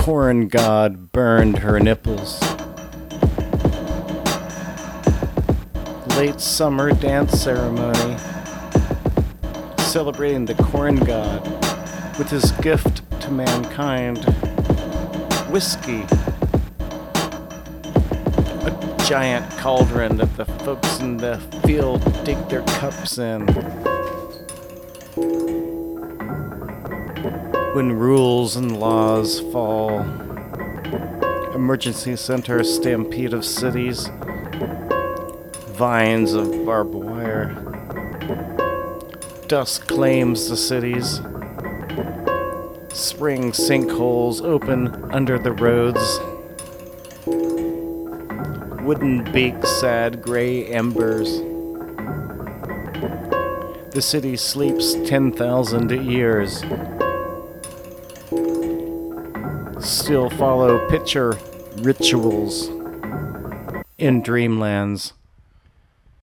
corn god burned her nipples. Late summer dance ceremony, celebrating the corn god with his gift to mankind, whiskey. A giant cauldron that the folks in the field dig their cups in. When rules and laws fall, emergency center stampede of cities, vines of barbed wire, dust claims the cities, spring sinkholes open under the roads, wooden beaks sad gray embers. The city sleeps 10,000 years. Still follow picture rituals in dreamlands.